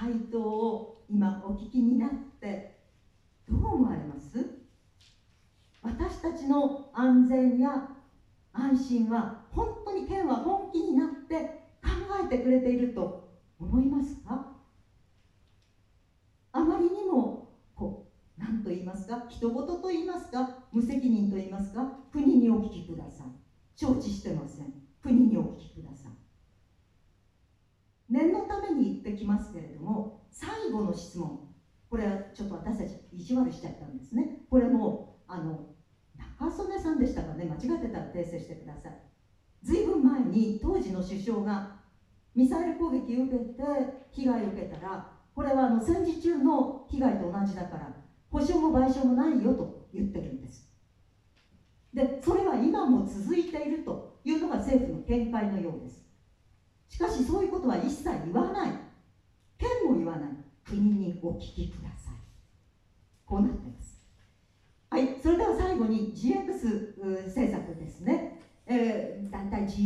回答を今お聞きになってどう思われます？私たちの安全や安心は本当に天は本気になって考えてくれていると思いますか？あまりにも何と言いますか、人事と言いますか、無責任と言いますか、国にお聞きください。承知してません。国にお聞きください。念のために言ってきますけれども、最後の質問、これはちょっと私たち意地悪しちゃったんですね。これも中曽根さんでしたかね、間違ってたら訂正してください。ずいぶん前に当時の首相がミサイル攻撃を受けて被害を受けたら、これは戦時中の被害と同じだから補償も賠償もないよと言ってるんです。でそれは今も続いているというのが政府の見解のようです。しかしそういうことは一切言わない、県も言わない、国にお聞きください。こうなっています。はい、それでは最後に GX 政策ですね。だいたい